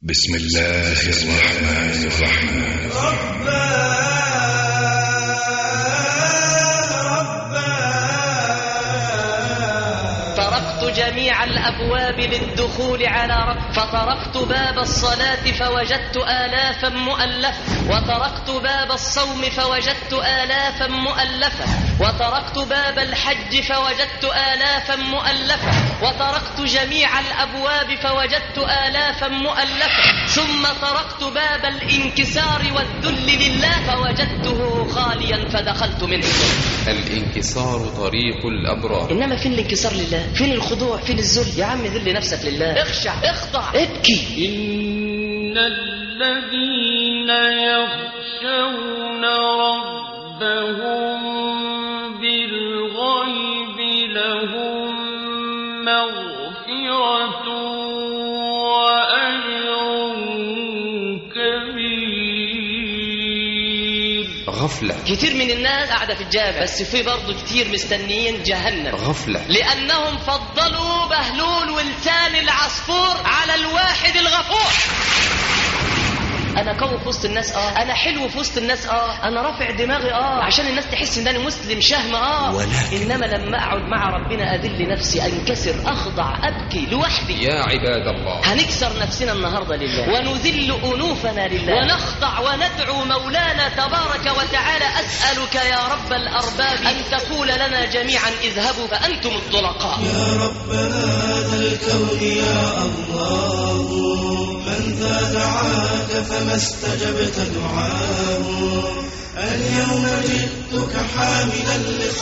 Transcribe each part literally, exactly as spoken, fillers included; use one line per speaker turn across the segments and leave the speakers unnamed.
بسم الله الرحمن الرحيم.
ربنا
طرقت جميع الأبواب للدخول على رب، فطرقت باب الصلاة فوجدت آلافا مؤلفة، وطرقت باب الصوم فوجدت آلافا مؤلفة، وطرقت باب الحج فوجدت آلافا مؤلفة، وطرقت جميع الأبواب فوجدت آلافا مؤلفة، ثم طرقت باب الانكسار والذل لله فوجدته خاليا فدخلت منه.
الانكسار طريق الأبرار.
إنما فين الانكسار لله؟ فين الخضوع؟ فين الذل؟ يا عم ذل نفسك لله، اخشع، اخضع، ابكي.
إن الذين يخشون ربهم بالغيب لهم مغفرة وأجر كبير.
غفلة.
كتير من الناس قاعدة في الجامع، بس في برضه كتير مستنيين جهنم.
غفلة.
لأنهم فضلوا بهلول ولسان العصفور على الواحد الغفور. أنا قوي في وسط الناس، آه أنا حلو في وسط الناس، آه أنا رافع دماغي، آه عشان الناس تحس إن أنا مسلم شهم، آه
ولكن
إنما لما أقعد مع ربنا أذل نفسي، أنكسر، أخضع، أبكي لوحدي.
يا عباد الله،
هنكسر نفسنا النهاردة لله، ونذل أنوفنا لله، ونخضع وندعو مولانا تبارك وتعالى. أسألك يا رب الأرباب أن تقول لنا جميعا اذهبوا فأنتم الطلقاء.
يا رب هذا الكون يا الله، من ذا دعاك فما استجبت دعاه. اليوم جئتك حاملا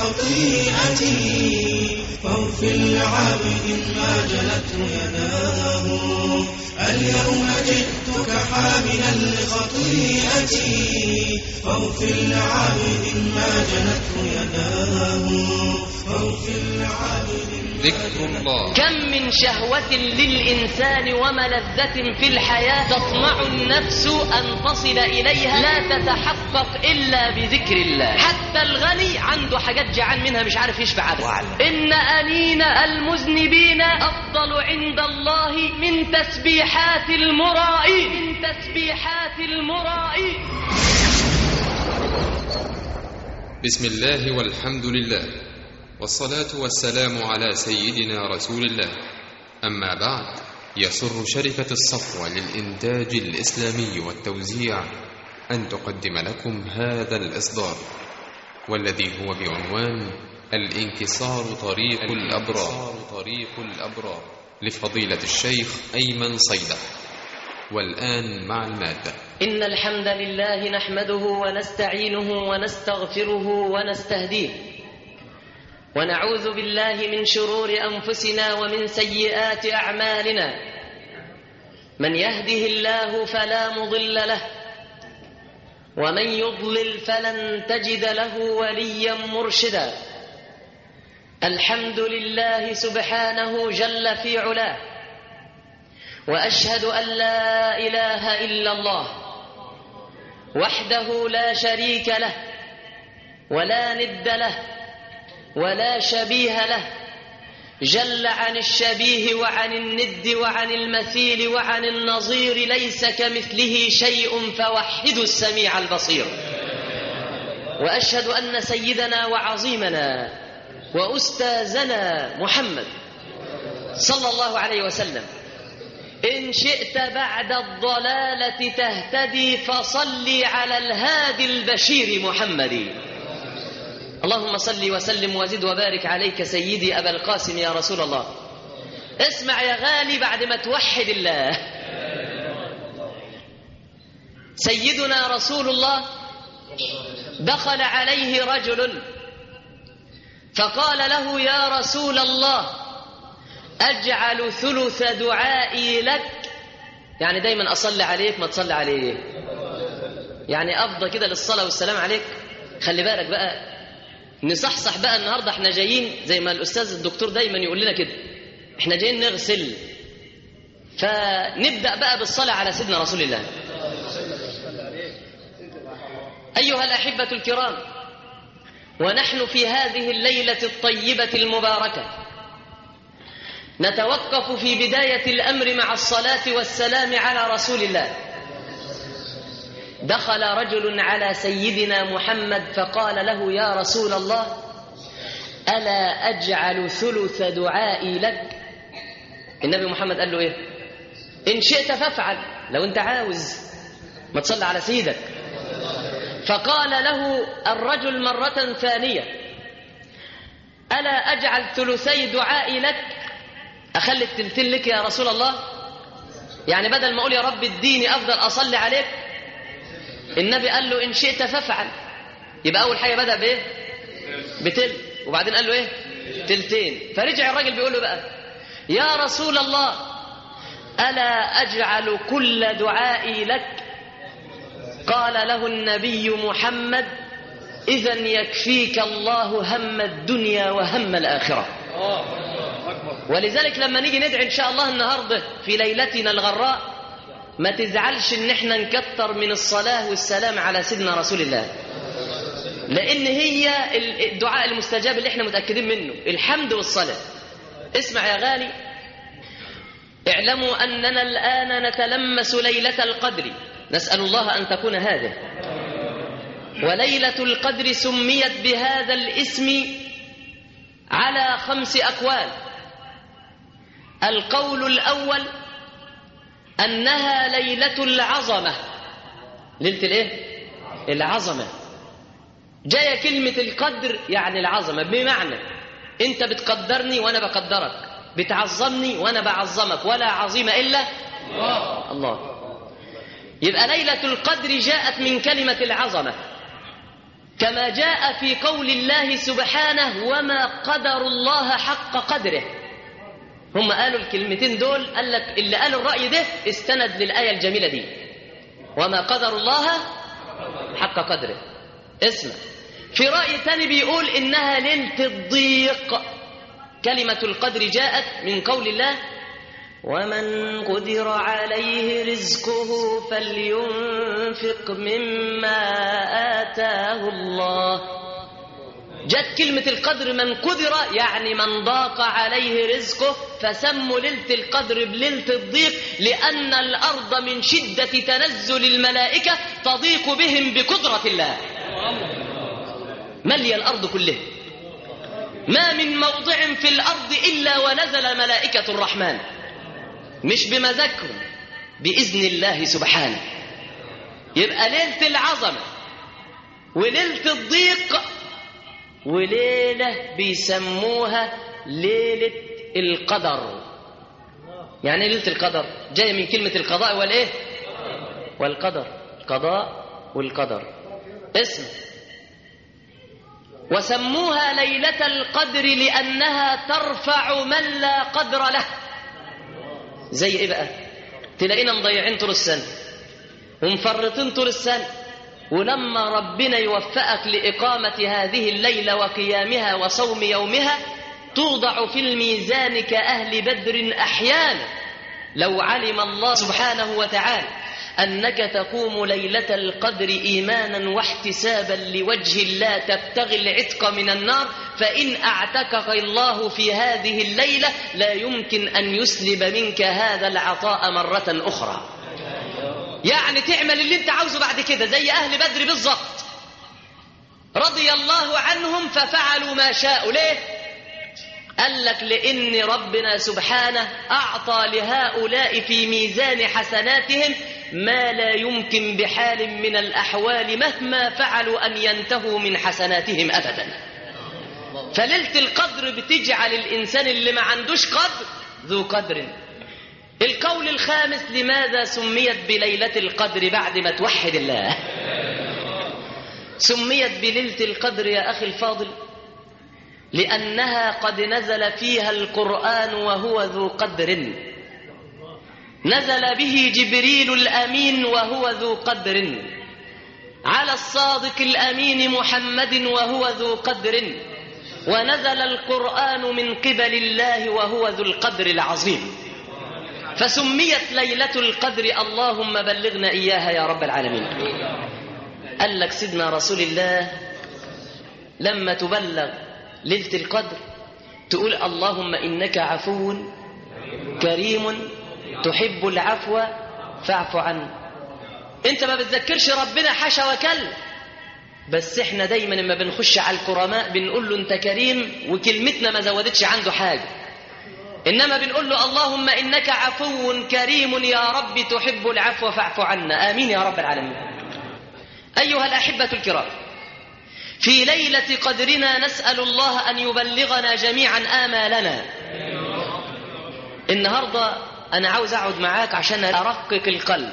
لخطيئتي، فاغفر لعابد ما جلته يداه. اليوم جئتك حاملا لخطيئتي، فاغفر لعابد ما جلته يداه. فاغفر لعابد.
ذكر الله.
كم من شهوة للإنسان وملذة في الحياة تطمع النفس أن تصل إليها، لا تتحقق إلا بذكر الله. حتى الغني عنده حاجات جعان منها مش عارف يشبع عنها. إن أنين المذنبين أفضل عند الله من تسبيحات المرائين، من تسبيحات المرائين.
بسم الله والحمد لله، والصلاة والسلام على سيدنا رسول الله. أما بعد، يسر شركة الصفوة للإنتاج الإسلامي والتوزيع أن تقدم لكم هذا الإصدار، والذي هو بعنوان الانكسار طريق الأبرار، طريق الأبرار لفضيلة الشيخ أيمن صيدح. والآن مع المادة.
إن الحمد لله نحمده ونستعينه ونستغفره ونستهديه، ونعوذ بالله من شرور أنفسنا ومن سيئات أعمالنا. من يهده الله فلا مضل له، ومن يضلل فلن تجد له وليا مرشدا. الحمد لله سبحانه جل في علاه، وأشهد أن لا إله إلا الله وحده لا شريك له، ولا ند له، ولا شبيه له، جل عن الشبيه وعن الند وعن المثيل وعن النظير، ليس كمثله شيء فوحدوا السميع البصير. وأشهد أن سيدنا وعظيمنا وأستاذنا محمد صلى الله عليه وسلم إن شئت بعد الضلالة تهتدي فصل على الهادي البشير محمد. اللهم صل وسلم وزد وبارك عليك سيدي أبا القاسم يا رسول الله. اسمع يا غالي بعد ما توحد الله. سيدنا رسول الله دخل عليه رجل فقال له: يا رسول الله، أجعل ثلث دعائي لك، يعني دايما أصلي عليك ما تصلي عليه، يعني أفضل كده للصلاة والسلام عليك. خلي بالك بقى، نصحصح بقى النهاردة. احنا جايين زي ما الأستاذ الدكتور دايما يقول لنا كده، احنا جايين نغسل، فنبدأ بقى بالصلاة على سيدنا رسول الله. أيها الأحبة الكرام، ونحن في هذه الليلة الطيبة المباركة نتوقف في بداية الأمر مع الصلاة والسلام على رسول الله. دخل رجل على سيدنا محمد فقال له: يا رسول الله، ألا أجعل ثلث دعائي لك؟ النبي محمد قال له إيه؟ إن شئت فافعل، لو أنت عاوز ما تصلي على سيدك. فقال له الرجل مرة ثانية: ألا أجعل ثلثي دعائي لك؟ أخلي التلتين لك يا رسول الله؟ يعني بدل ما أقول يا رب اديني أفضل أصلي عليك. النبي قال له: إن شئت فافعل. يبقى أول حاجة بدأ بإيه؟ بتل، وبعدين قال له إيه؟ تلتين. فرجع الراجل بيقول له بقى: يا رسول الله، ألا أجعل كل دعائي لك؟ قال له النبي محمد: إذن يكفيك الله هم الدنيا وهم الآخرة. ولذلك لما نيجي ندعي إن شاء الله النهاردة في ليلتنا الغراء، ما تزعلش إن احنا نكتر من الصلاة والسلام على سيدنا رسول الله، لأن هي الدعاء المستجاب اللي احنا متأكدين منه، الحمد والصلاة. اسمع يا غالي، اعلموا أننا الآن نتلمس ليلة القدر، نسأل الله أن تكون هذه. وليلة القدر سميت بهذا الاسم على خمس أقوال. القول الأول أنها ليلة العظمة. ليلة الإيه؟ العظمة. جاية كلمة القدر يعني العظمة، بمعنى أنت بتقدرني وأنا بقدرك، بتعظمني وأنا بعظمك، ولا عظيم إلا الله. الله. يبقى ليلة القدر جاءت من كلمة العظمة، كما جاء في قول الله سبحانه: وما قدر الله حق قدره. هم قالوا الكلمتين دول، قال لك اللي قالوا الرأي ده استند للآية الجميلة دي: وما قدر الله حق قدره. اسمع، في رأي ثاني بيقول إنها ليلة الضيق. كلمة القدر جاءت من قول الله: ومن قدر عليه رزقه فلينفق مما آتاه الله. جاءت كلمة القدر من قدر، يعني من ضاق عليه رزقه، فسموا ليلة القدر بليلة الضيق، لأن الأرض من شدة تنزل الملائكة تضيق بهم بقدرة الله. ملي الأرض كلها، ما من موضع في الأرض إلا ونزل ملائكة الرحمن، مش بمزاجهم، بإذن الله سبحانه. يبقى ليلة العظمة وليلة الضيق، وليلة بيسموها ليلة القدر. يعني ليلة القدر جاية من كلمة القضاء والإيه؟ والقدر. القضاء والقدر. اسم. وسموها ليلة القدر لأنها ترفع من لا قدر له. زي إيه بقى؟ تلاقينا مضيعين طول السنة ومفرطين طول السنة، ولما ربنا يوفقك لإقامة هذه الليلة وقيامها وصوم يومها، توضع في الميزان كأهل بدر أحيانا. لو علم الله سبحانه وتعالى أنك تقوم ليلة القدر إيمانا واحتسابا لوجه الله تبتغي العتق من النار، فإن أعتقك الله في هذه الليلة لا يمكن أن يسلب منك هذا العطاء مرة أخرى. يعني تعمل اللي انت عاوزه بعد كده زي أهل بدر بالضبط، رضي الله عنهم ففعلوا ما شاءوا. ليه؟ قال لك لأن ربنا سبحانه أعطى لهؤلاء في ميزان حسناتهم ما لا يمكن بحال من الأحوال مهما فعلوا أن ينتهوا من حسناتهم أبدا. فليلة القدر بتجعل الإنسان اللي ما عندوش قدر ذو قدر. القول الخامس: لماذا سميت بليلة القدر بعد ما توحد الله؟ سميت بليلة القدر يا أخي الفاضل لأنها قد نزل فيها القرآن وهو ذو قدر، نزل به جبريل الأمين وهو ذو قدر، على الصادق الأمين محمد وهو ذو قدر، ونزل القرآن من قبل الله وهو ذو القدر العظيم. فسميت ليلة القدر اللهم بلغنا إياها يا رب العالمين. قال لك سيدنا رسول الله لما تبلغ ليلة القدر تقول اللهم إنك عفو كريم تحب العفو فاعف عنه. انت ما بتذكرش ربنا حاشا وكلا، بس احنا دايما لما بنخش على الكرماء بنقول له انت كريم، وكلمتنا ما زودتش عنده حاجة، انما بنقول له اللهم انك عفو كريم يا رب تحب العفو فاعف عنا. امين يا رب العالمين. ايها الاحبة الكرام، في ليلة قدرنا نسأل الله ان يبلغنا جميعا آمالنا. النهاردة انا عاوز اقعد معاك عشان ارقق القلب،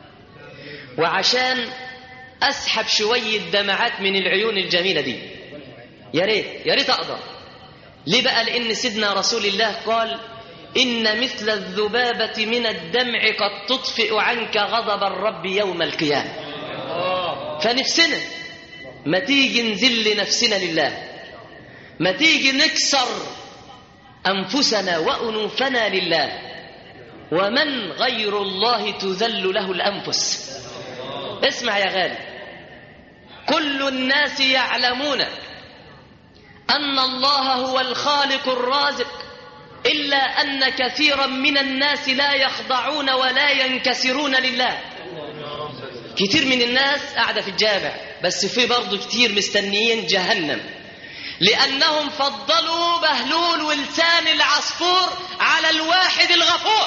وعشان أسحب شوية دمعات من العيون الجميلة دي. يا ريت يا ريت أقدر. ليه بقى؟ لأن سيدنا رسول الله قال إن مثل الذبابة من الدمع قد تطفئ عنك غضب الرب يوم القيامة. فنفسنا ما تيجي نذل نفسنا لله، ما تيجي نكسر أنفسنا وأنوفنا لله. ومن غير الله تذل له الأنفس. اسمع يا غالي، كل الناس يعلمون أن الله هو الخالق الرازق، إلا أن كثيرا من الناس لا يخضعون ولا ينكسرون لله. كتير من الناس قاعدة في الجامع، بس في برضو كتير مستنيين جهنم، لأنهم فضلوا بهلول ولسان العصفور على الواحد الغفور.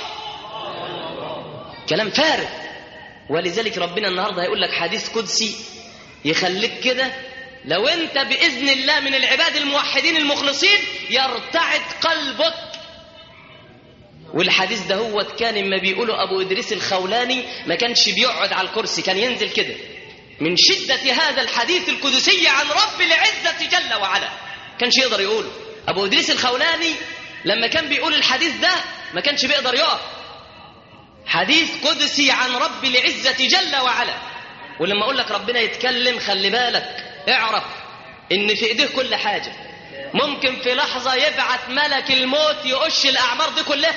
كلام فارغ. ولذلك ربنا النهاردة هيقول لك حديث قدسي يخليك كده لو انت بإذن الله من العباد الموحدين المخلصين يرتعد قلبك. والحديث ده هو كان اما بيقوله أبو إدريس الخولاني ما كانش بيقعد على الكرسي، كان ينزل كده من شدة هذا الحديث القدسي عن رب العزة جل وعلا، كانش يقدر يقوله. أبو إدريس الخولاني لما كان بيقول الحديث ده ما كانش بيقدر يقف. حديث قدسي عن رب العزة جل وعلا. ولما أقول لك ربنا يتكلم خلي بالك، اعرف إن في إيديه كل حاجة. ممكن في لحظة يبعث ملك الموت يقش الأعمار دي كلها.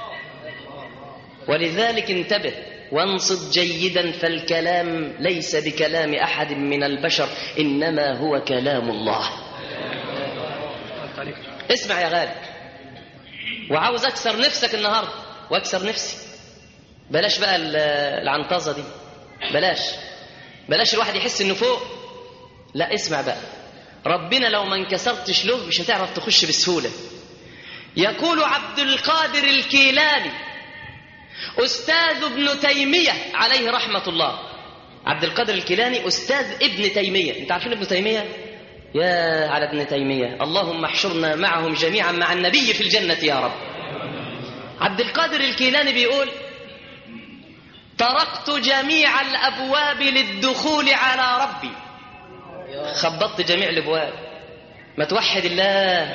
ولذلك انتبه وانصت جيدا، فالكلام ليس بكلام أحد من البشر، إنما هو كلام الله. اسمع يا غالي، وعاوز أكسر نفسك النهاردة وأكسر نفسي. بلاش بقى العنطزة دي، بلاش بلاش الواحد يحس إنه فوق. لا، اسمع بقى، ربنا لو ما انكسرتش له مش هتعرف تخش بسهولة. يقول عبد القادر الكيلاني أستاذ ابن تيمية عليه رحمة الله. عبد القادر الكيلاني أستاذ ابن تيمية. انت عارفين ابن تيمية؟ يا على ابن تيمية، اللهم احشرنا معهم جميعا مع النبي في الجنة يا رب. عبد القادر الكيلاني بيقول طرقت جميع الأبواب للدخول على ربي. خبطت جميع الأبواب. ما توحد الله.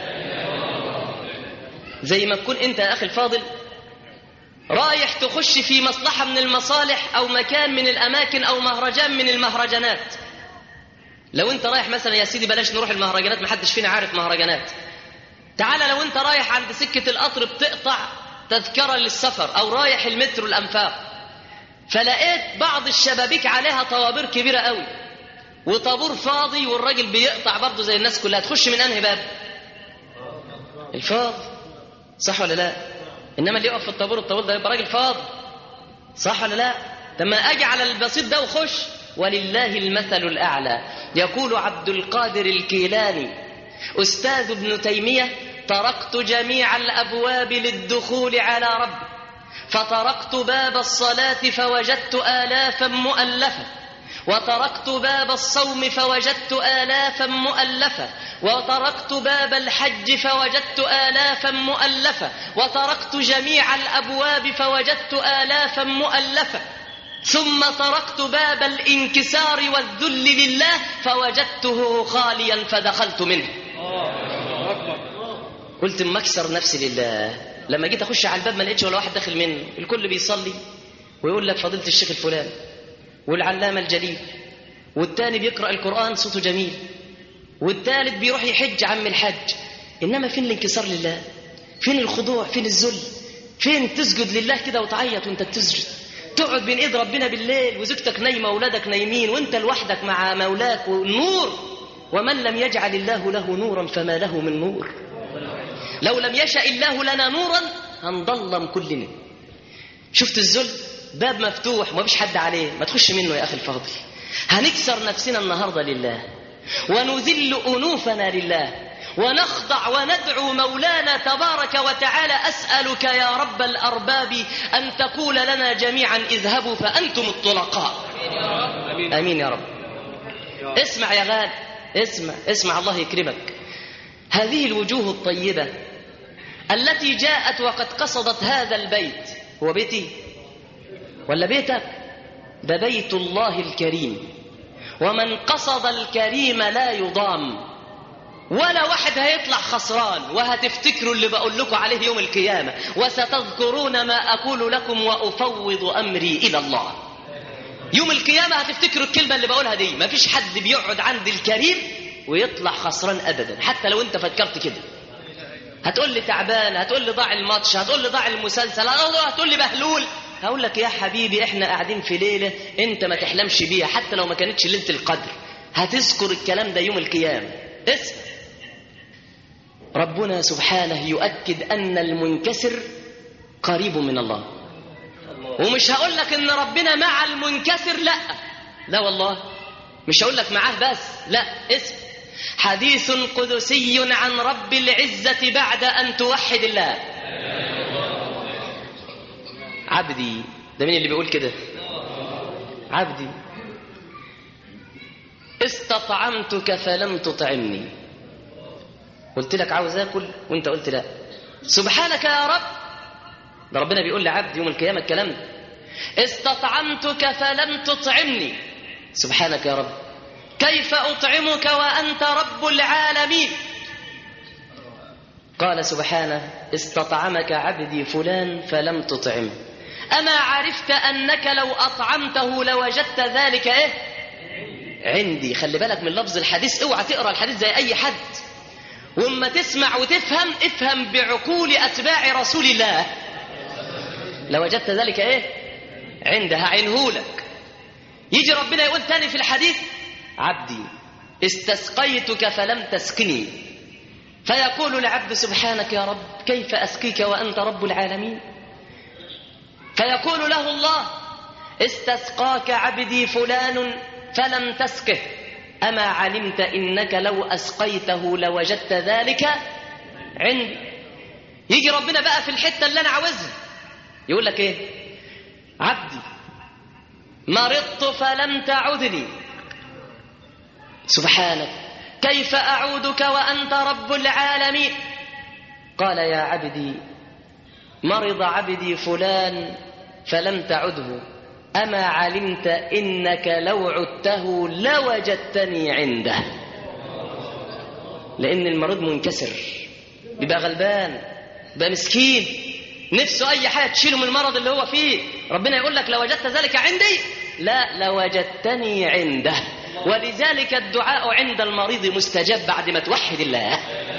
زي ما تكون انت يا أخي الفاضل رايح تخش في مصلحة من المصالح أو مكان من الأماكن أو مهرجان من المهرجانات. لو انت رايح مثلا يا سيدي، بلاش نروح المهرجانات، محدش فينا عارف مهرجانات. تعال لو انت رايح عند سكة القطر بتقطع تذكرة للسفر، أو رايح المترو الأنفاق، فلقيت بعض الشبابيك عليها طوابير كبيرة قوي وطابور فاضي والراجل بيقطع برضه زي الناس كلها. تخش من أنهي باب؟ الفاضي، صح ولا لا؟ إنما اللي يقف في الطابور الطويل ده يبقى راجل فاضي، صح ولا لا؟ لما أجي على البسيط ده وخش. ولله المثل الأعلى. يقول عبد القادر الكيلاني أستاذ ابن تيمية طرقت جميع الأبواب للدخول على ربي، فطرقت باب الصلاة فوجدت آلافا مؤلفة، وطرقت باب الصوم فوجدت آلافا مؤلفة، وطرقت باب الحج فوجدت آلافا مؤلفة، وطرقت جميع الأبواب فوجدت آلافا مؤلفة، ثم طرقت باب الانكسار والذل لله فوجدته خاليا فدخلت منه. قلت اما اكسر نفسي لله. لما جيت اخش على الباب ما لقيتش ولا واحد داخل منه، الكل بيصلي ويقول لك فضيلة الشيخ الفلاني والعلامة الجليل، والتاني بيقرأ القرآن صوته جميل، والتالت بيروح يحج عم الحج. إنما فين الانكسار لله؟ فين الخضوع؟ فين الذل؟ فين تسجد لله كده وتعيط وانت بتسجد؟ تقعد بين ايد ربنا بالليل وزوجتك نايمة واولادك نايمين وانت لوحدك مع مولاك والنور. ومن لم يجعل الله له نورا فما له من نور. لو لم يشأ الله لنا نورا هنضلم كلنا. شفت الذل؟ باب مفتوح ما فيش حد عليه، ما تخش منه يا أخي الفاضل. هنكسر نفسنا النهاردة لله، ونذل أنوفنا لله، ونخضع وندعو مولانا تبارك وتعالى. أسألك يا رب الأرباب أن تقول لنا جميعا اذهبوا فأنتم الطلقاء. آمين يا رب. اسمع يا غالي، اسمع اسمع الله يكرمك. هذه الوجوه الطيبة التي جاءت وقد قصدت هذا البيت، هو بيتي ولا بيتك؟ ده بيت الله الكريم، ومن قصد الكريم لا يضام، ولا واحد هيطلع خسران. وهتفتكروا اللي بقول لكم عليه يوم القيامة، وستذكرون ما أقول لكم وأفوض أمري إلى الله. يوم القيامة هتفتكروا الكلمة اللي بقولها دي. ما فيش حد بيقعد عند الكريم ويطلع خسران أبدا، حتى لو أنت فكرت كده. هتقول لي تعبان، هتقول لي ضاع الماتش، هتقول لي ضاع المسلسل، هتقول لي بهلول. هقول لك يا حبيبي احنا قاعدين في ليلة انت ما تحلمش بيها، حتى لو ما كانتش ليلة القدر. هتذكر الكلام ده يوم القيامة. اسمع، ربنا سبحانه يؤكد أن المنكسر قريب من الله. ومش هقول لك ان ربنا مع المنكسر، لا لا والله، مش هقول لك معاه بس، لا. اسم حديث قدسي عن رب العزة بعد أن توحد الله. عبدي، ده مين اللي بيقول كده؟ عبدي استطعمتك فلم تطعمني. قلت لك عاوز اكل وانت قلت لا. سبحانك يا رب، ده ربنا بيقول لعبد يوم القيامة الكلام ده. استطعمتك فلم تطعمني. سبحانك يا رب، كيف أطعمك وأنت رب العالمين؟ قال سبحانه استطعمك عبدي فلان فلم تطعمه، أما عرفت أنك لو أطعمته لوجدت ذلك إيه؟ عندي. خلي بالك من لفظ الحديث، اوعى تقرأ الحديث زي أي حد. وما تسمع وتفهم، افهم بعقول أتباع رسول الله. لوجدت ذلك إيه؟ عندها عينهولك. يجي ربنا يقول تاني في الحديث عبدي استسقيتك فلم تسقني، فيقول العبد سبحانك يا رب كيف أسقيك وأنت رب العالمين؟ فيقول له الله استسقاك عبدي فلان فلم تسقه، أما علمت إنك لو أسقيته لوجدت ذلك عندي. يجي ربنا بقى في الحتة اللي أنا عاوزها يقول لك إيه؟ عبدي مرضت فلم تعدني، سبحانك كيف أعودك وأنت رب العالمين؟ قال يا عبدي مرض عبدي فلان فلم تعده، أما علمت إنك لو عدته لوجدتني عنده. لأن المريض منكسر، بيبقى غلبان، بيبقى مسكين، نفسه أي حاجة تشيله من المرض اللي هو فيه. ربنا يقول لك لوجدت ذلك عندي؟ لا، لوجدتني عنده. ولذلك الدعاء عند المريض مستجاب بعد ما توحد الله.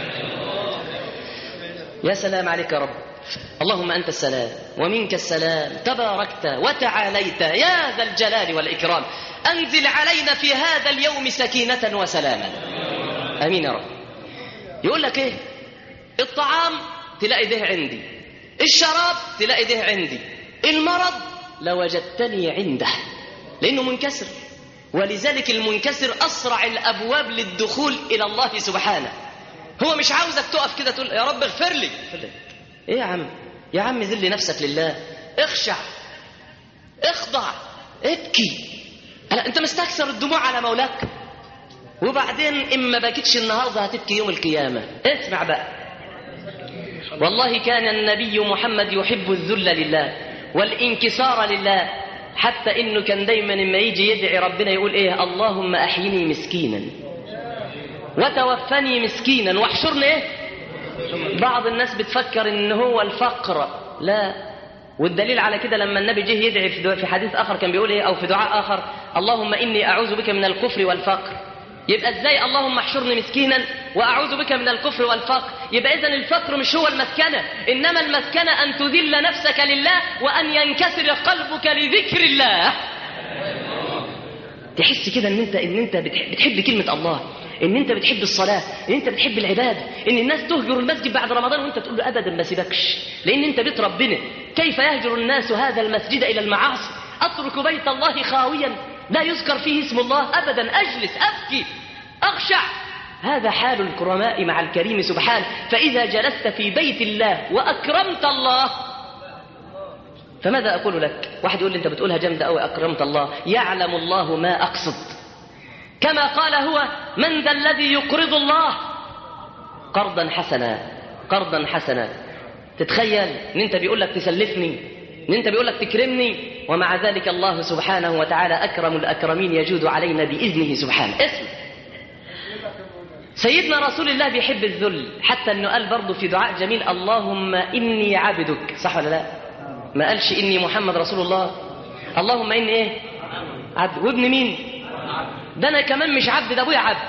يا سلام عليك يا رب، اللهم أنت السلام ومنك السلام، تباركت وتعاليت يا ذا الجلال والإكرام. أنزل علينا في هذا اليوم سكينة وسلاما. أمين يا رب. يقول لك إيه؟ الطعام تلاقي ده عندي، الشراب تلاقي ده عندي، المرض لوجدتني عنده، لأنه منكسر. ولذلك المنكسر أسرع الأبواب للدخول إلى الله سبحانه. هو مش عاوزك تقف كده تقول يا رب اغفر لي. إيه يا عم؟ يا عم ذل نفسك لله، اخشع، اخضع، ابكي. أنت مستكثر الدموع على مولاك، وبعدين إما بكتش النهاردة هتبكي يوم القيامة. اسمع بقى، والله كان النبي محمد يحب الذل لله والانكسار لله، حتى إنه كان دايما لما يجي يدعي ربنا يقول إيه؟ اللهم أحيني مسكينا وتوفني مسكينا واحشرني إيه؟ بعض الناس بتفكر إن هو الفقر، لا. والدليل على كده لما النبي جه يدعي في حديث آخر كان بيقول إيه؟ أو في دعاء آخر اللهم إني أعوذ بك من الكفر والفقر. يبقى إزاي اللهم احشرني مسكينا وأعوذ بك من الكفر والفقر؟ يبقى إذن الفقر مش هو المسكنة، إنما المسكنة أن تذل نفسك لله وأن ينكسر قلبك لذكر الله. تحس كده إن أنت إن أنت بتحب كلمة الله، ان انت بتحب الصلاة، ان انت بتحب العبادة، ان الناس تهجر المسجد بعد رمضان وانت تقول له ابدا ما سيبكش، لان انت بيت ربنا. كيف يهجر الناس هذا المسجد الى المعاصي؟ اترك بيت الله خاويا لا يذكر فيه اسم الله ابدا، اجلس ابكي اخشع. هذا حال الكرماء مع الكريم سبحانه. فاذا جلست في بيت الله واكرمت الله، فماذا اقول لك؟ واحد يقول لي انت بتقولها جامده قوي، اكرمت الله. يعلم الله ما اقصد، كما قال هو: من ذا الذي يقرض الله قرضا حسنا قرضا حسنا. تتخيل ان انت بيقول لك تسلفني، ان انت بيقول لك تكرمني، ومع ذلك الله سبحانه وتعالى اكرم الاكرمين يجود علينا باذنه سبحانه. اسم سيدنا رسول الله بيحب الذل، حتى انه قال برضه في دعاء جميل: اللهم اني عبدك. صح ولا لا؟ ما قالش اني محمد رسول الله، اللهم اني ايه؟ عبد. وابن مين ده؟ انا كمان مش عبد، ده ابويا عبد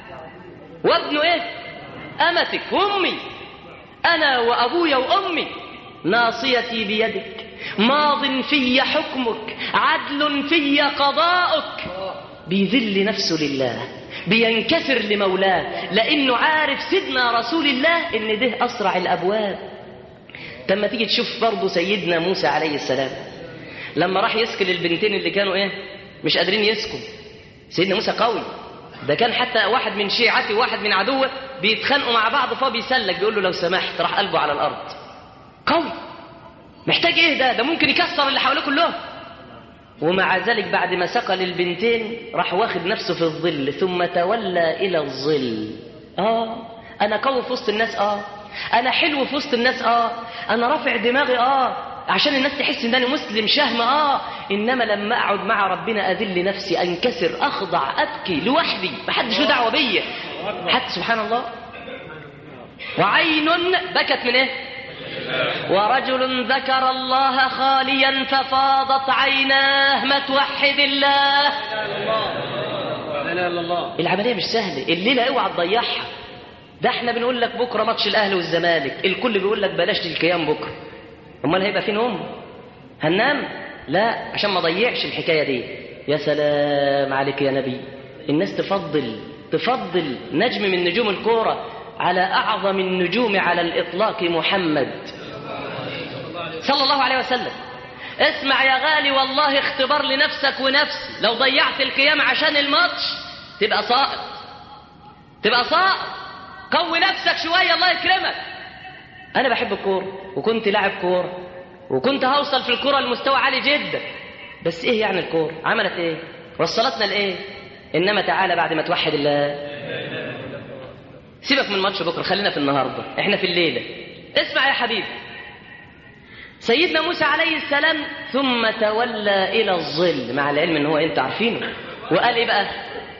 وابنه ايه؟ امتك وامي. انا وابويا وامي ناصيتي بيدك، ماض في حكمك، عدل في قضاؤك. بيذل نفسه لله، بينكسر لمولاه، لانه عارف سيدنا رسول الله ان ده اسرع الابواب. لما تيجي تشوف برضه سيدنا موسى عليه السلام لما راح يسكن البنتين اللي كانوا ايه مش قادرين يسكوا. سيدنا موسى قوي، ده كان حتى واحد من شيعته وواحد من عدوه بيتخانقوا مع بعض، فهو بيسلك بيقول له لو سمحت، راح قلبه على الارض. قوي، محتاج ايه ده؟ ده ممكن يكسر اللي حواليه كلهم. ومع ذلك بعد ما سقى للبنتين راح واخد نفسه في الظل، ثم تولى الى الظل. اه انا قوي في وسط الناس، اه انا حلو في وسط الناس، اه انا رافع دماغي، اه عشان الناس تحس ان انا مسلم شهم، اه انما لما اقعد مع ربنا اذل نفسي، انكسر، اخضع، ابكي لوحدي، محدش له دعوه بيا. حتى سبحان الله. وعين بكت من ايه؟ ورجل ذكر الله خاليا ففاضت عيناه. ما توحد الله. لا اله الا الله. العمليه مش سهله، الليله اوعى تضيعها. ده احنا بنقول لك بكره ماتش الاهلي والزمالك، الكل بيقول لك بلاش القيام بكره. امال هيبقى في نوم؟ هننام؟ لا، عشان ما ضيعش الحكايه دي. يا سلام عليك يا نبي. الناس تفضل تفضل نجم من نجوم الكوره على اعظم النجوم على الاطلاق، محمد صلى الله عليه وسلم. اسمع يا غالي، والله اختبار لنفسك ونفسي. لو ضيعت القيام عشان الماتش تبقى ساقط، تبقى ساقط. قوي نفسك شويه، الله يكرمك. انا بحب الكوره وكنت لاعب كوره وكنت هوصل في الكوره لمستوى عالي جدا، بس ايه يعني الكوره عملت ايه؟ وصلتنا لايه؟ انما تعالى بعد ما توحد الله. سيبك من ماتش بكره، خلينا في النهارده، احنا في الليله. اسمع يا حبيبي، سيدنا موسى عليه السلام ثم تولى الى الظل، مع العلم ان هو انت عارفينه، وقال ايه بقى؟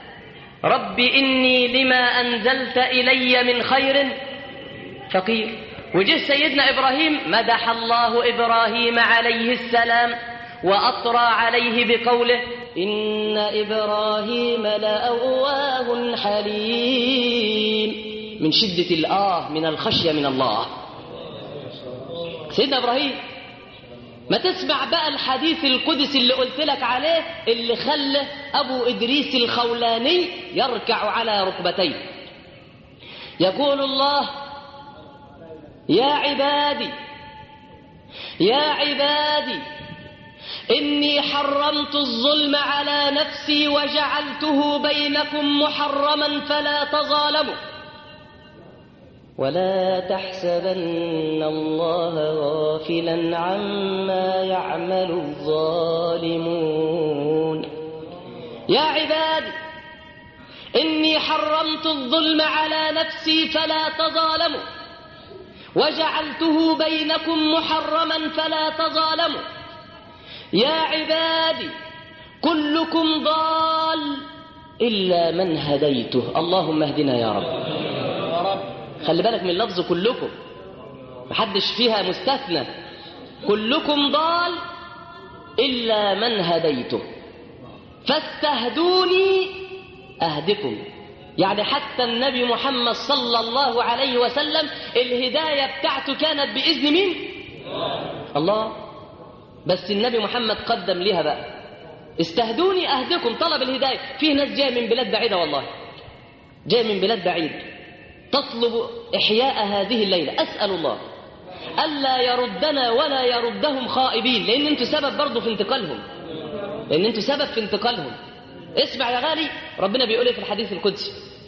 ربي اني لما انزلت الي من خير فقير. وجه سيدنا إبراهيم مدح الله إبراهيم عليه السلام وأطرى عليه بقوله: إن إبراهيم لأواه حليم. من شدة الآه، من الخشية من الله. سيدنا إبراهيم. ما تسمع بقى الحديث القدسي اللي قلت لك عليه، اللي خلى أبو إدريس الخولاني يركع على ركبتيه. يقول الله: يا عبادي يا عبادي إني حرمت الظلم على نفسي وجعلته بينكم محرما فلا تظالموا ولا تحسبن الله غافلا عما يعمل الظالمون. يا عبادي إني حرمت الظلم على نفسي فلا تظالموا وجعلته بينكم محرما فلا تظالموا. يا عبادي كلكم ضال إلا من هديته. اللهم اهدنا يا رب. خلي بالك من لفظ كلكم، محدش فيها مستثنى. كلكم ضال إلا من هديته فاستهدوني أهدكم. يعني حتى النبي محمد صلى الله عليه وسلم الهداية بتاعته كانت بإذن مين؟ الله. بس النبي محمد قدم لها بقى استهدوني أهدكم، طلب الهداية. فيه ناس جاية من بلاد بعيدة والله، جاي من بلاد بعيد تطلب إحياء هذه الليلة. أسأل الله ألا يردنا ولا يردهم خائبين، لأن أنتوا سبب برضو في انتقالهم، لأن أنتوا سبب في انتقالهم. اسمع يا غالي، ربنا بيقول في الحديث القدسي: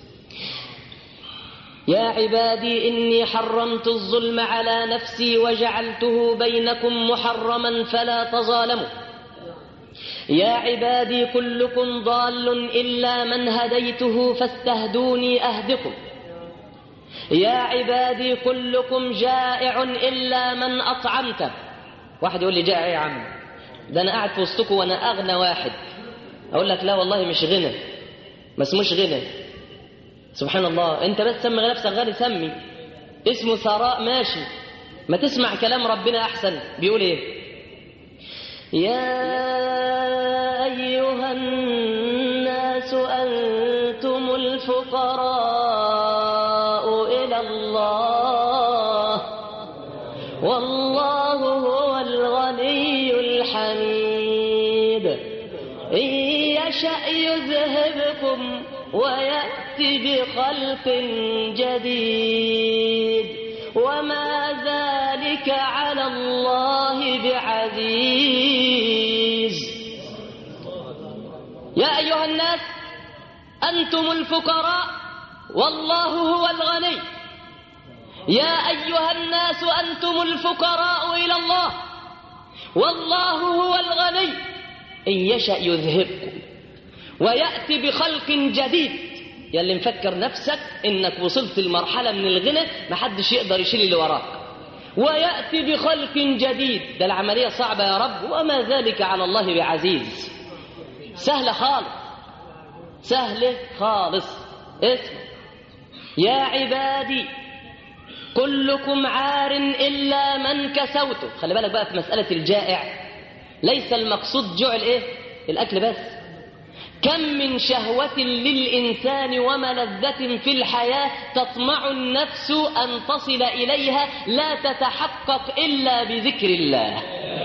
يا عبادي إني حرمت الظلم على نفسي وجعلته بينكم محرما فلا تظالموا. يا عبادي كلكم ضال إلا من هديته فاستهدوني أهدكم. يا عبادي كلكم جائع إلا من أطعمته. واحد يقول لي جائع يا عم، ده أنا قاعد في وسطكم وأنا أغنى واحد. أقول لك لا والله مش غنى، ما اسموش غنى. سبحان الله، أنت بس سمي نفسك غني، سمي اسمه ثراء ماشي، ما تسمع كلام ربنا أحسن. بيقول إيه؟ يا أيها الناس أنتم الفقراء إلى الله والله هو الغني الحميد. إن يشأ يذهبكم ويأتي بخلق جديد وما ذلك على الله بعزيز. يا أيها الناس أنتم الفقراء والله هو الغني. يا أيها الناس أنتم الفقراء إلى الله والله هو الغني. إن يشأ يذهبكم ويأتي بخلق جديد. يا اللي مفكر نفسك إنك وصلت لمرحلة من الغنى محدش يقدر يشيل اللي وراك. ويأتي بخلق جديد، ده العملية صعبة يا رب، وما ذلك على الله بعزيز. سهلة خالص، سهلة خالص. اسمع يا عبادي كلكم عار إلا من كسوته. خلي بالك بقى في مسألة الجائع، ليس المقصود جوع الايه؟ الأكل بس. كم من شهوة للإنسان وملذة في الحياة تطمع النفس أن تصل إليها لا تتحقق إلا بذكر الله.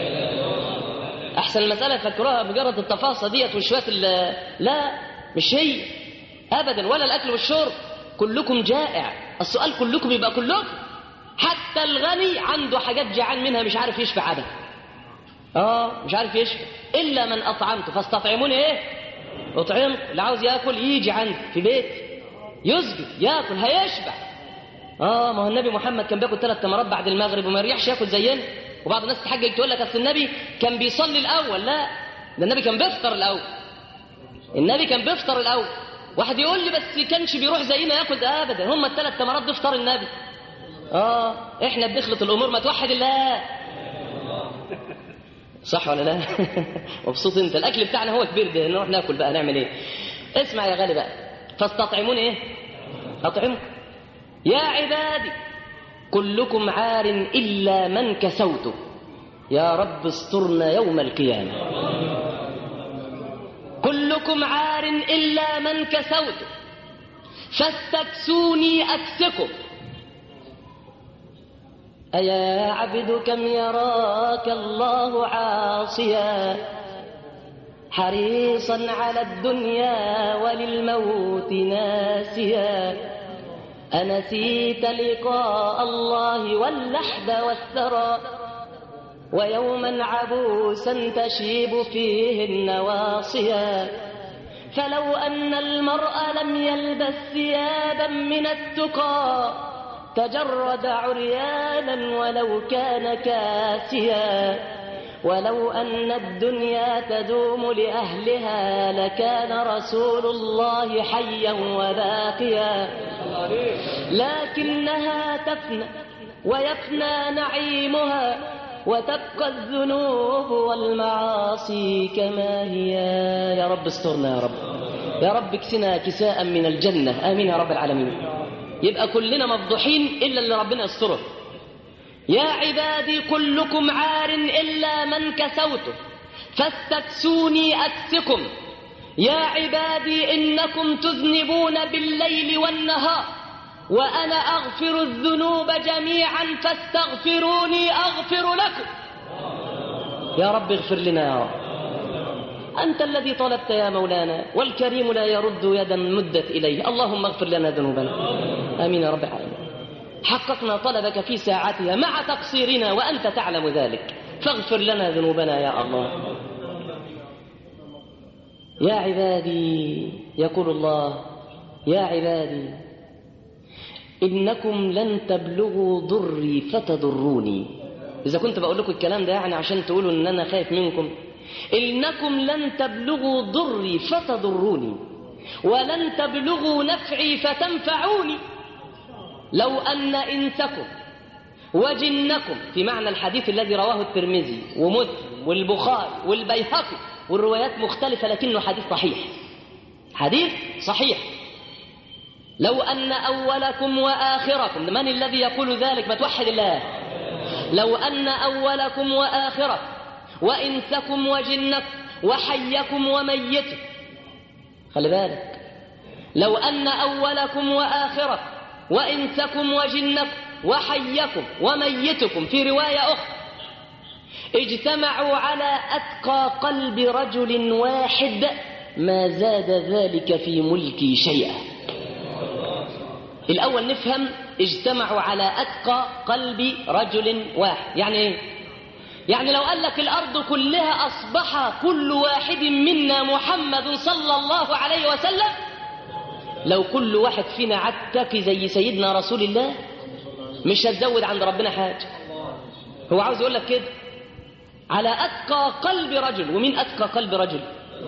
أحسن المسألة فكروها مجرد التفاصيل ديت وشوية، لا مش هي أبدا، ولا الأكل والشرب. كلكم جائع، السؤال كلكم يبقى كلكم. حتى الغني عنده حاجات جعان منها مش عارف يشفع عنها. آه مش عارف يشفع. إلا من أطعمته فاستطعموني إيه؟ أطعمت. اللي عاوز يأكل يجي عندي في بيت يسجد يأكل هيشبع. آه ما هو النبي محمد كان بياكل ثلاث تمرات بعد المغرب وما يريحش يأكل زينا. وبعض الناس تحجج تقول لك أصل النبي كان بيصلي الأول. لا، ده النبي كان بيفطر الأول. النبي كان بيفطر الأول. واحد يقول لي بس كانش بيروح زينا يأكل. أبدا، هم الثلاث تمرات دي فطار النبي. آه إحنا بنخلط الأمور. ما توحد الله، صح ولا لا؟ مبسوط انت. الاكل بتاعنا هو كبير ده، نروح ناكل بقى نعمل ايه؟ اسمع يا غالي بقى، فاستطعمون ايه؟ اطعمكم. يا عبادي كلكم عار الا من كسوته. يا رب استرنا يوم القيامه. كلكم عار الا من كسوته فاستكسوني اكسكم. أيا عبد كم يراك الله عاصيا حريصا على الدنيا وللموت ناسيا. أنسيت لقاء الله واللحد والثرى ويوما عبوسا تشيب فيه النواصيا. فلو أن المرء لم يلبس ثيابا من التقى تجرد عريانا ولو كان كاسيا. ولو أن الدنيا تدوم لأهلها لكان رسول الله حيا وباقيا. لكنها تفنى ويفنى نعيمها وتبقى الذنوب والمعاصي كما هي. يا رب استرنا يا رب، يا رب اكسنا كساء من الجنة. آمين يا رب العالمين. يبقى كلنا مفضوحين إلا اللي ربنا يستره. يا عبادي كلكم عار إلا من كسوته فاستكسوني أكسكم. يا عبادي إنكم تذنبون بالليل والنهار وأنا أغفر الذنوب جميعا فاستغفروني أغفر لكم. يا رب اغفر لنا يا رب. أنت الذي طلبت يا مولانا، والكريم لا يرد يدا مدت إليه. اللهم اغفر لنا ذنوبنا. آمين يا رب العالمين. حققنا طلبك في ساعتها مع تقصيرنا وأنت تعلم ذلك، فاغفر لنا ذنوبنا يا الله. يا عبادي، يقول الله، يا عبادي إنكم لن تبلغوا ضري فتضروني. إذا كنت بقول لكم الكلام ده يعني عشان تقولوا إن أنا خايف منكم، إنكم لن تبلغوا ضري فتضروني ولن تبلغوا نفعي فتنفعوني لو أن إنسكم وجنكم، في معنى الحديث الذي رواه الترمذي ومسلم والبخاري والبيهقي والروايات مختلفة لكنه حديث صحيح، حديث صحيح. لو أن أولكم وآخركم، من الذي يقول ذلك؟ ما توحد الله. لو أن أولكم وآخركم وإنسكم وجنكم وحيكم وميتكم، خلي بالك، لو أن أولكم وآخركم وإنسكم وجنكم وحيكم وميتكم، في رواية أخرى، اجتمعوا على أتقى قلب رجل واحد ما زاد ذلك في ملكي شيئا. الأول نفهم اجتمعوا على أتقى قلب رجل واحد، يعني ايه؟ يعني لو قال لك الأرض كلها أصبح كل واحد منا محمد صلى الله عليه وسلم، لو كل واحد فينا عتك زي سيدنا رسول الله مش هتزود عند ربنا حاجة. هو عاوز يقول لك كده، على أتقى قلب رجل. ومين أتقى قلب رجل؟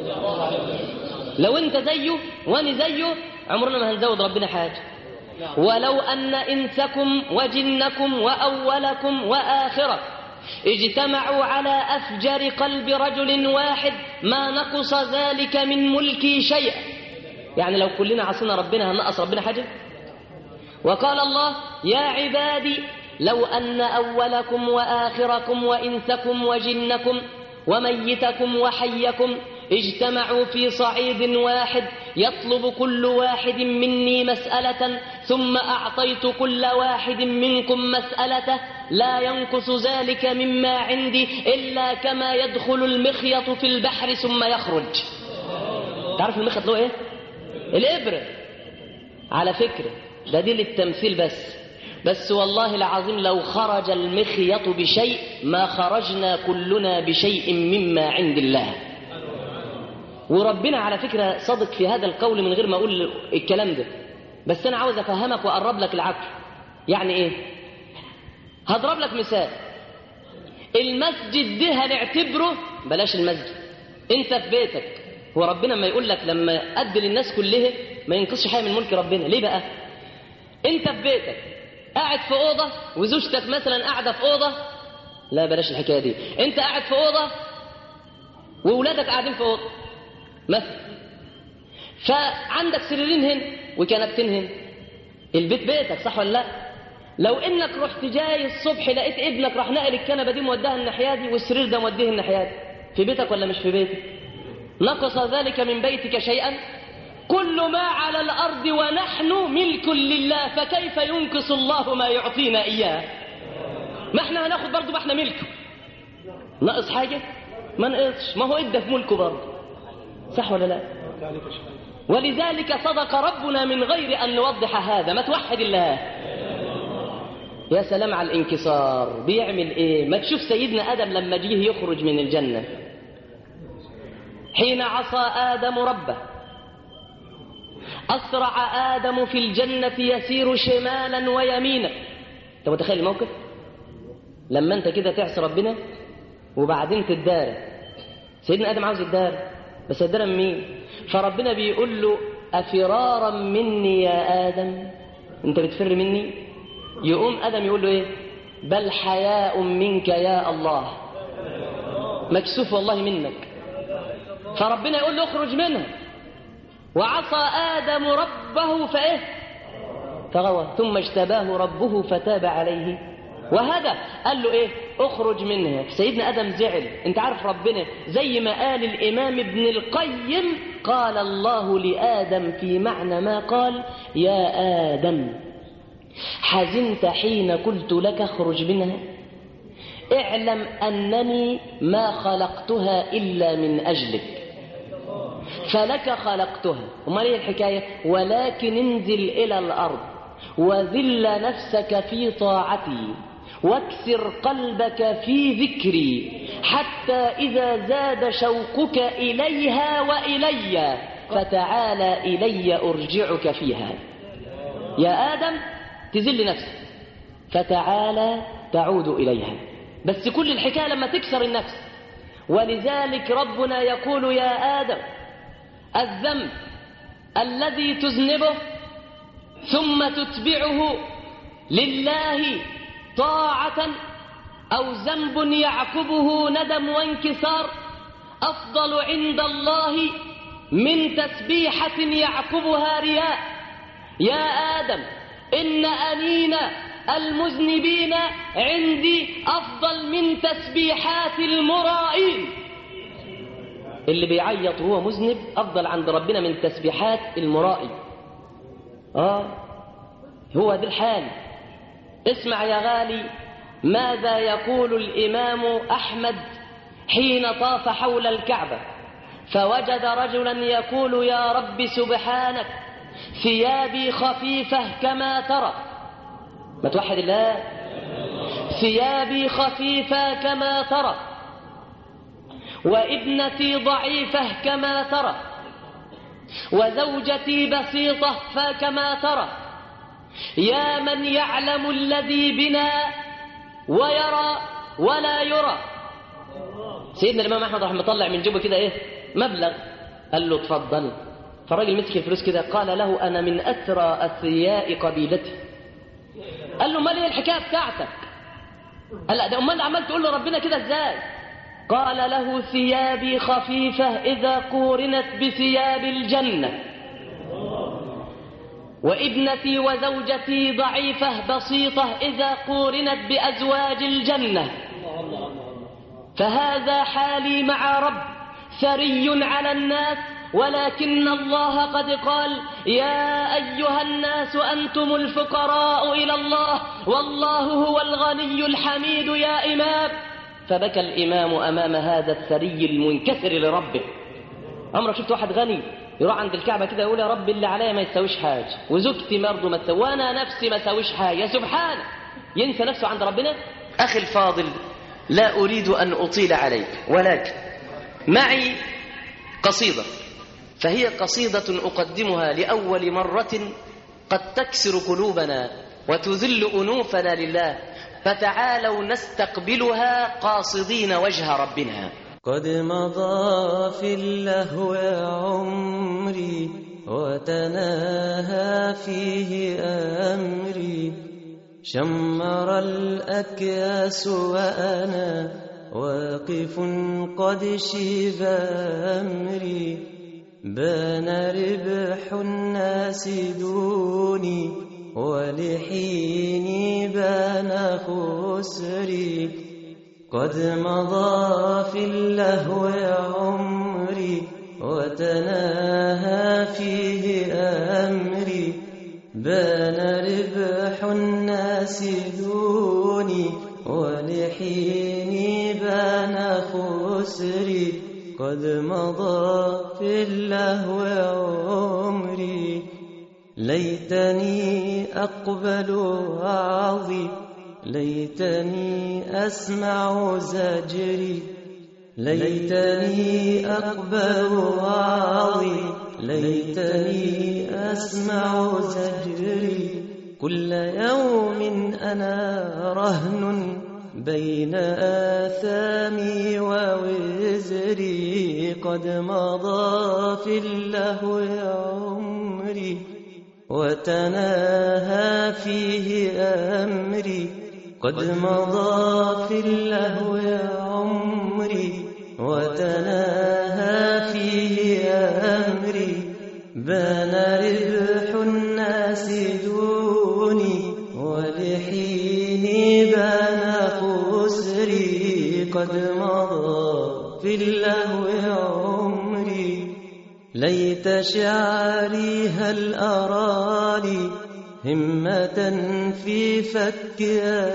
لو انت زيه وانا زيه عمرنا ما هنزود ربنا حاجة. ولو أن إنسكم وجنكم وأولكم وآخركم اجتمعوا على أفجر قلب رجل واحد ما نقص ذلك من ملكي شيئا. يعني لو كلنا عصينا ربنا هنقص ربنا حاجة؟ وقال الله يا عبادي لو أن أولكم وآخركم وإنسكم وجنكم وميتكم وحيكم اجتمعوا في صعيد واحد يطلب كل واحد مني مسألة ثم أعطيت كل واحد منكم مسألته لا ينقص ذلك مما عندي إلا كما يدخل المخيط في البحر ثم يخرج. تعرف المخيط له إيه؟ الإبرة. على فكرة ده دي للتمثيل بس بس والله العظيم لو خرج المخيط بشيء ما خرجنا كلنا بشيء مما عند الله. وربنا على فكرة صدق في هذا القول من غير ما أقول الكلام ده، بس أنا عاوز أفهمك وأقرب لك العقل. يعني إيه؟ هضرب لك مثال. المسجد ده هنعتبره، بلاش المسجد، أنت في بيتك، هو ربنا ما يقول لك لما أدي للناس كلها ما ينقصش حاجة من ملك ربنا؟ ليه بقى؟ أنت في بيتك قاعد في أوضة وزوجتك مثلا قاعدة في أوضة، لا بلاش الحكاية دي، أنت قاعد في أوضة وأولادك قاعدين في أوضة مثلا، فعندك سريرين هنا وكنبتين هنا، البيت بيتك صح ولا لا؟ لو انك رحت جاي الصبح لقيت ابنك راح نقل الكنبه دي موديها الناحيه دي والسرير ده موديه الناحيه دي، في بيتك ولا مش في بيتك؟ نقص ذلك من بيتك شيئا؟ كل ما على الارض ونحن ملك لله، فكيف ينقص الله ما يعطينا اياه؟ ما احنا هناخد برضه، ما احنا ملكه، ناقص حاجه؟ ما نقصش، ما هو ادى في ملكه برضه، صح ولا لا؟ ولذلك صدق ربنا من غير أن نوضح هذا. ما توحد الله. يا سلام على الانكسار. بيعمل ايه؟ ما تشوف سيدنا آدم لما جيه يخرج من الجنة، حين عصى آدم ربه أسرع آدم في الجنة يسير شمالا ويمينا. انت متخيل الموقف؟ لما انت كده تعصي ربنا وبعدين تدار. سيدنا آدم عاوز يدار، بس يدار من مين؟ فربنا بيقول له أفرارا مني يا آدم، انت بتفر مني؟ يقوم آدم يقول له ايه؟ بل حياء منك يا الله، مكسوف والله منك. فربنا يقول له اخرج منها. وعصى آدم ربه فايه؟ فغوى، ثم اجتباه ربه فتاب عليه وهدى. قال له ايه؟ اخرج منها. سيدنا آدم زعل. انت عارف ربنا زي ما قال الإمام ابن القيم، قال الله لآدم في معنى ما قال يا آدم حزنت حين قلت لك اخرج منها؟ اعلم أنني ما خلقتها إلا من أجلك. فلك خلقتها. وما هي الحكاية؟ ولكن انزل إلى الأرض وذل نفسك في طاعتي واكسر قلبك في ذكري حتى إذا زاد شوقك إليها وإلي فتعالى إلي أرجعك فيها. يا آدم تذل نفسك فتعالى تعود إليها، بس كل الحكاية لما تكسر النفس. ولذلك ربنا يقول يا آدم الذنب الذي تذنبه ثم تتبعه لله طاعة أو ذنب يعقبه ندم وانكسار أفضل عند الله من تسبيحة يعقبها رياء. يا آدم إن أنين المذنبين عندي أفضل من تسبيحات المرائين. اللي بيعيط وهو مذنب أفضل عند ربنا من تسبيحات المرائي. آه هو ده الحال. اسمع يا غالي ماذا يقول الإمام أحمد حين طاف حول الكعبة فوجد رجلا يقول يا رب سبحانك ثيابي خفيفة كما ترى. ما توحد الله. ثيابي خفيفة كما ترى وابنتي ضعيفة كما ترى وزوجتي بسيطة فكما ترى. يا من يعلم الذي بنا ويرى ولا يرى. سيدنا الإمام أحمد رحمه الله طلع من جيبه كده إيه مبلغ، قال له اتفضل. فالراجل مسك الفلوس كده قال له أنا من أثرى أثرياء قبيلتي. قال له ما ليه الحكاية بتاعتك؟ قال لا ده أمال عمال تقول له ربنا كده إزاي؟ قال له ثيابي خفيفة إذا قورنت بثياب الجنة وابنتي وزوجتي ضعيفة بسيطة إذا قورنت بأزواج الجنة. فهذا حالي مع رب ثري على الناس ولكن الله قد قال يا أيها الناس أنتم الفقراء إلى الله والله هو الغني الحميد يا إمام. فبكى الإمام أمام هذا الثري المنكسر لربه. عمرك شفت واحد غني يروح عند الكعبة كده يقول يا رب اللي عليا ما يساويش حاجة وزوجتي برضه ما تساوي وأنا نفسي ما يساويش حاجة سبحانه، ينسى نفسه عند ربنا؟ أخي الفاضل لا أريد أن أطيل عليك ولكن معي قصيدة، فهي قصيدة أقدمها لأول مرة قد تكسر قلوبنا وتذل أنوفنا لله، فتعالوا نستقبلها قاصدين وجه ربنا.
قد مضى في اللهو عمري وتناهى فيه أمري شمر الأكياس وأنا واقف قد شيب أمري بان ربح الناس دوني ولحيني بان خسري قد مضى في اللهو عمري وتناهى فيه أمري بان ربح الناس دوني ولحيني بان خسري قد مضى في اللهو عمري ليتني أقبل وعظي ليتني أسمع زجري ليتني أقبل وعظي ليتني أسمع زجري كل يوم أنا رهن بين آثامي ووزري قد مضى في اللهو عمري وتناهى فيه أمري قد مضى في اللهو عمري وتناهى فيه أمري بان ربح الناس دوني ولحيني بان خسري قد مضى في اللهو عمري ليت شعري هل أراني همة في فك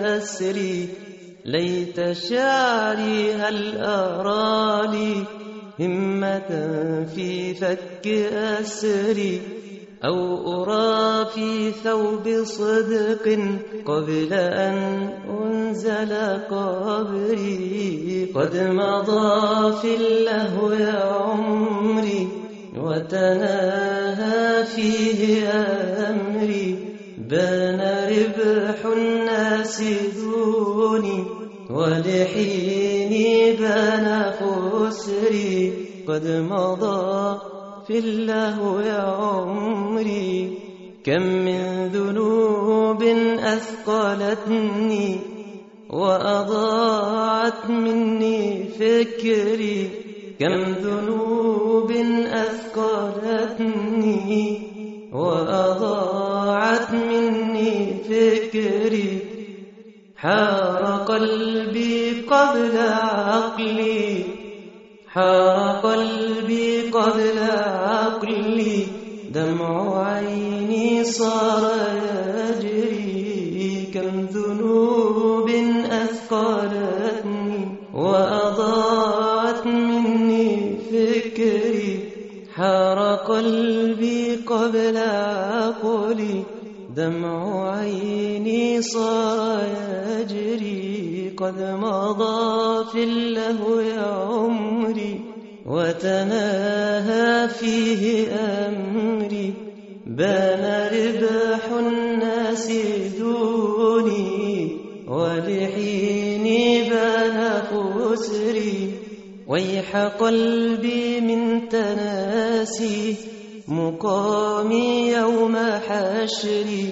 أسري ليت شعري هل أراني همة في فك أسري أو أرى في ثوب صدق قبل أن أنزل قبري. قد مضى في اللهو عمري وتناهى فيه أمري. بان ربح الناس دوني ولحيني بان خسري. قد مضى في اللهو عمري. كم من ذنوب أثقلتني وأضاعت مني فكري. كم ذنوب أثقلتني وأضاعت مني فكري. حار قلبي قبل عقلي حار قلبي قبل عقلي. دمع عيني صار يجري. كم ذنوب أثقلتني وأضاعت مني فكري. حار قلبي قبل عقلي. دمع عيني صار يجري. قد مضى في اللهو عمري وتناهى فيه أمري. بان ربح الناس دوني ولحيني بان خسري. ويح قلبي من تناسي مقامي يوم حشري.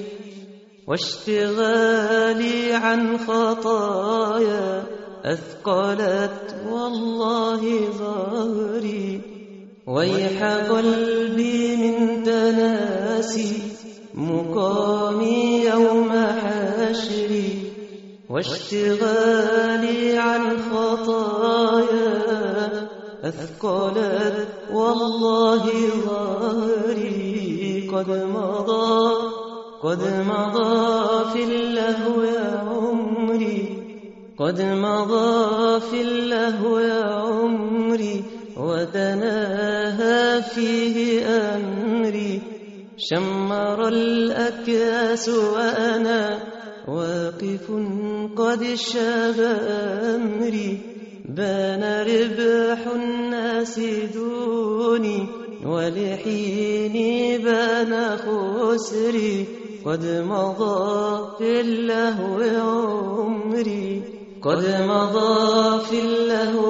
واشتغالي عن خطايا أثقلت والله ظهري. ويح قلبي من تناسي مقامي يوم حشري. واشتغالي عن خطايا أثقلت والله ظهري. قد مضى قد مضى في اللهو عمري قد مضى في اللهو عمري وتناهى فيه أمري. شمر الأكياس وأنا واقف قد شاب أمري. بان ربح الناس دوني ولحيني بان خسري. قد مضى في اللهو عمري قد مضى في اللهو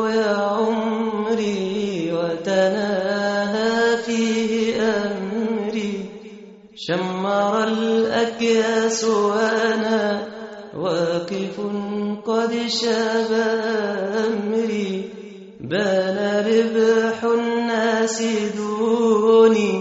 عمري وتناهى فيه أمري. شمر الأكياس وأنا واقف قد شاب أمري. بان ربح الناس دوني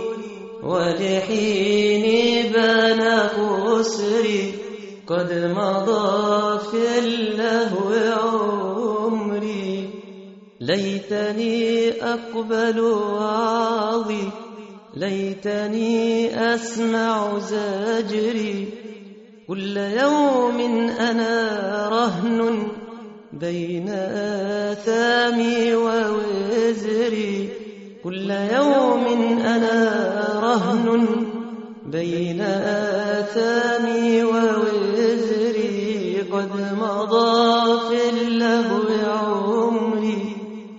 ولحيني بان خسري. قد مضى في اللهو عمري. ليتني أقبل وعظي ليتني أسمع زجري. كل يوم أنا رهن بين آثامي ووزري. كل يوم أنا رهن بين آثامي ووزري. قد مضى في اللهو عمري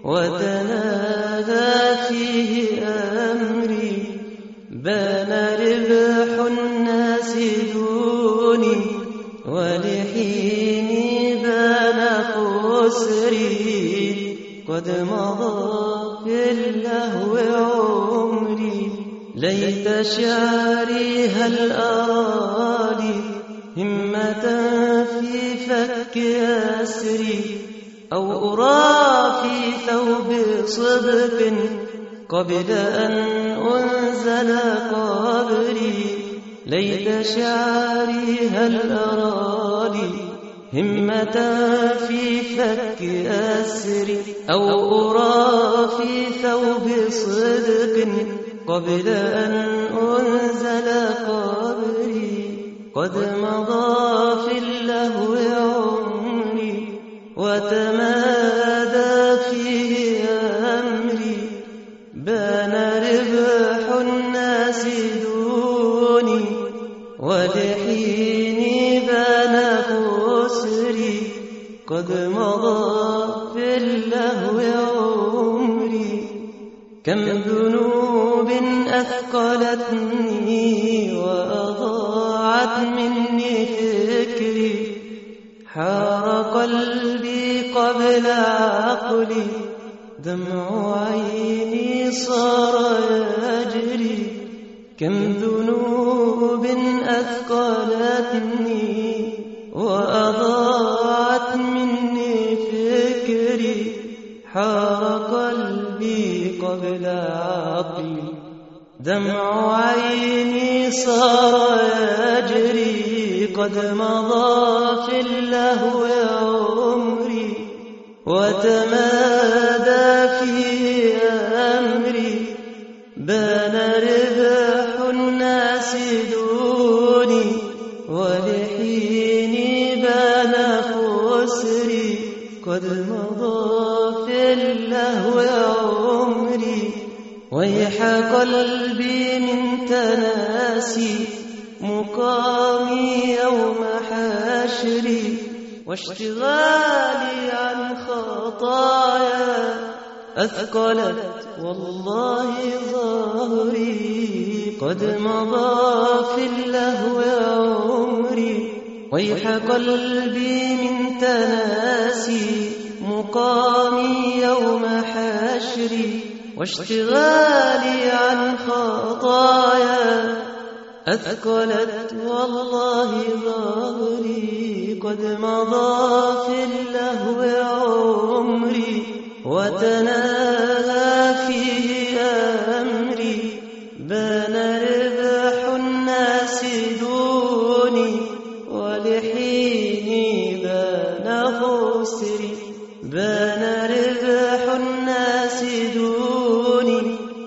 وتنادى فيه أمري. بان ربح الناس دوني ولحيني بان خسري. قد مضى في اللهو عمري. ليت شعري هل أراني همة في فك أسري. أو أرى في ثوب صدق قبل أن أنزل قبري. ليت شعري هل أراني همة في فك أسري. أو أرى في ثوب صدق قبل أن أنزل قبري. قد مضى في اللهو عمري وتمادى فيه أمري. ربح الناس دوني ولحيني بان خسري قد مضى في اللهو عمري كم ذنوب أثقلتني وأضاعت مني فكري حار قلبي قبل عقلي دمع عيني صار يجري كم ذنوب أثقلتني وأضاعت مني فكري حار قلبي قبل عقلي دمع عيني صار يجري قد مضى في اللهو عمري وتمادى فيه أمري بان ربح الناس دوني ولحيني بان خسري قد مضى في اللهو عمري ويح قلبي من تناسي مقامي يوم حشري واشتغالي عن خطايا أثقلت والله ظهري قد مضى في اللهو عمري ويح قلبي من تناسي مقامي يوم حشري واشتغالي عن خطايا أثقلت والله ظهري قد مضى في اللهو عمري وتناهى فيه أمري بان ربح الناس دوني ولحيني بان خسري بان ربح الناس دوني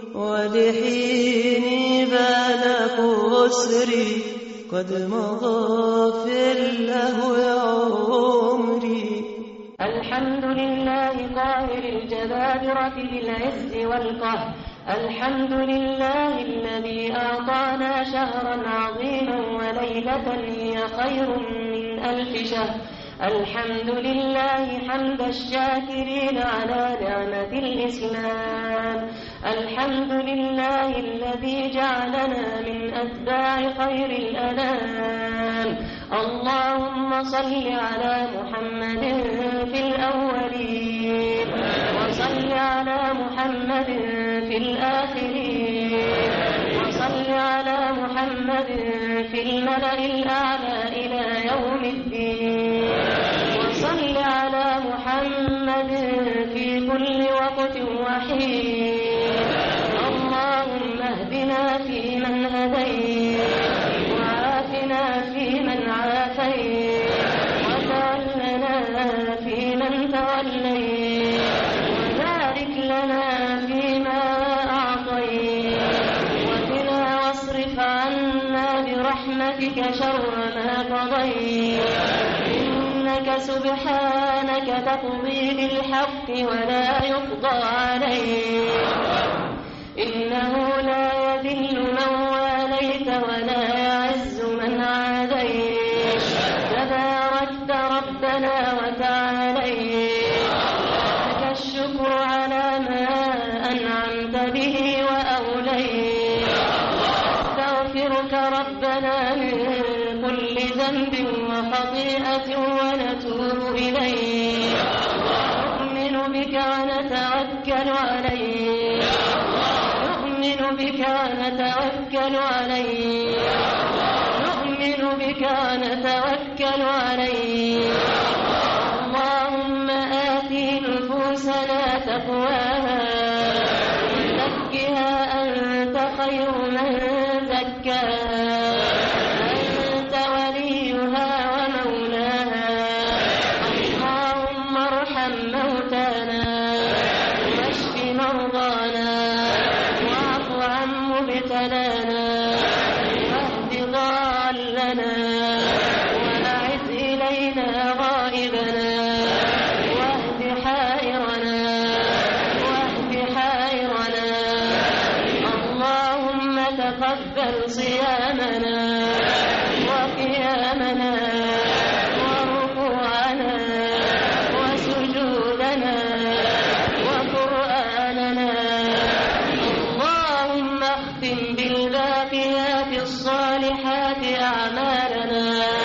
ولحيني بان خسري قد مضى في اللهو عمري
الحمد لله قاهر الجبابرة بالعز والقهر الحمد لله الذي أعطانا شهرا عظيما وليلة هي خير من ألف شهر الحمد لله حمد الشاكرين على نعمة الإسلام الحمد لله الذي جعلنا من أتباع خير الأنام اللهم صل على محمد في الأولين وصل على محمد في الآخرين وصل على محمد في الملأ الأعلى إلى يوم الدين وصل على محمد في كل وقت وحين اللهم اهدنا فيمن هديت وعافنا فيمن عافيت وتولنا فيمن توليت وبارك لنا فيما أعطيت وقنا واصرف عنا برحمتك شر ما قضيت إنك سبحانك تقضي بالحق ولا يقضى عليك إنه لا يذل من واليت ولا يعز من عاديت تباركت ربنا وتعاليت لك الشكر على ما أنعمت به وأوليت نستغفرك ربنا من كل ذنب وخطيئة ونتوب إليك نؤمن بك ونتوكل عليك نؤمن بك ونتوكل عليك نؤمن بك ونتوكل عليك اللهم آت نفوسنا تقواها وزكها أنت خير من زكاها أنت وليها ومولاها اللهم ارحم موتانا واشف مرضانا واعف عن مبتلانا واهد ضالنا وأعد إلينا غائبنا واهد حائرنا واهد حائرنا تقبل صيامنا وقيامنا وركوعنا وسجودنا وقرآننا. اللهم اختم بالباقيات الصالحات أعمالنا.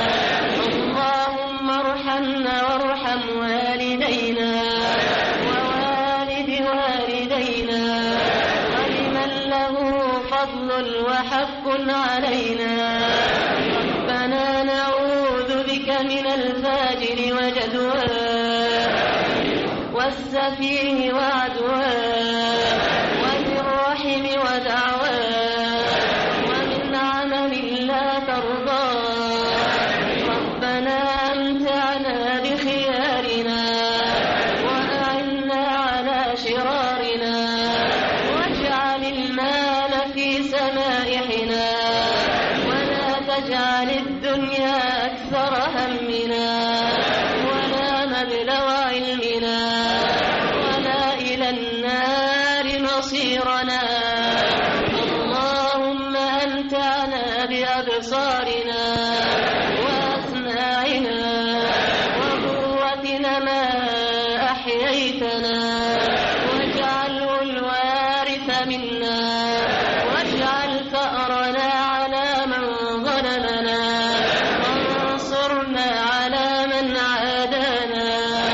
اللهم ارحمنا وارحم والدينا ووالد والدينا ولمن له فضل وحق علينا. ربنا نعوذ بك من الفاجر وجدواه والسفيه وعدواه ومن رحم ودعواه ومن عمل لا ترضاه. ربنا أمتعنا بخيارنا وأعنا على شرارنا واجعل المال في سمائحنا ولا تجعل الدنيا أكثر همنا ولا مبلغ علمنا ولا إلى النار مصيرنا. اللهم أمتعنا بأبصارنا وأسماعنا وقوتنا ما أحييتنا واجعله الوارث منا واجعل ثأرنا على من ظلمنا وانصرنا على من عادانا.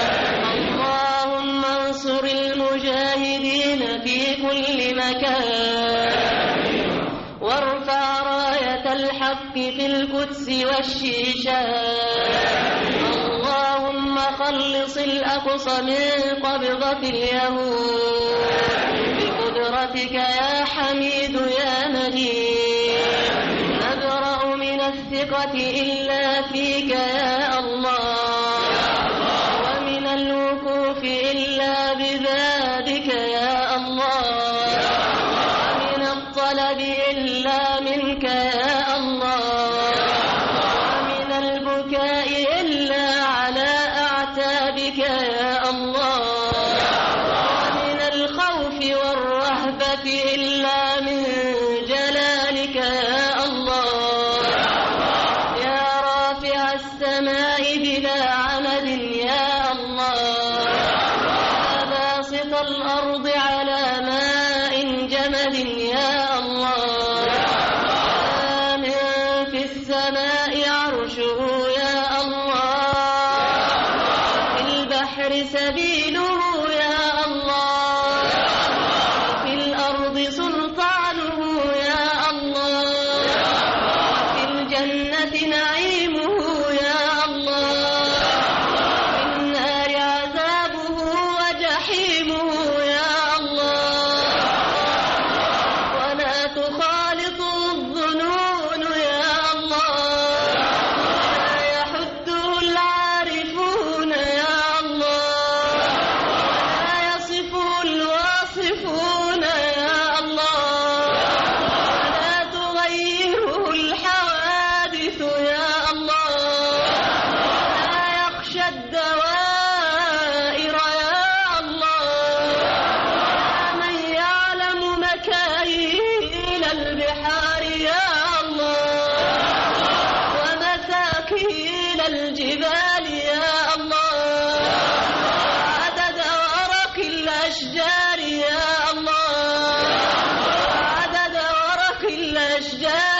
اللهم انصر المجاهدين في كل مكان وارفع راية الحق في القدس والشيشان. اللهم خلص الأقصى من قبضة اليهود بقدرتك يا حميد يا مجيد. نبرأ من الثقة إلا فيك يا الله ومن الوقوف إلا ببابك يا الله ومن الطلب إلا منك يا الله ومن البكاء إلا على أعتابك يا الله ومن الخوف والرهبة إلا من جلالك يا الله. يا رافع السماء بلا عمد يا الله يا باسط الأرض على ماء جمد يا الله. يا من في السماء عرشه يا الله في البحر سبيله يا الله في الأرض سلطانه يا الله في الجنة نعيمه يا الله في النار عذابه وجحيمه يا الله. ولا تخالط الظنون يا الله لا يحده العارفون يا الله ولا يصفه الواصفون يا الله ولا تغيره الحوادث يا الله ولا يخشى الدوائر يا الله. يا من يعلم مكاييل البحار يا الله ومساكين الجبال يا الله عدد ورق الأشجار يا الله عدد ورق الأشجار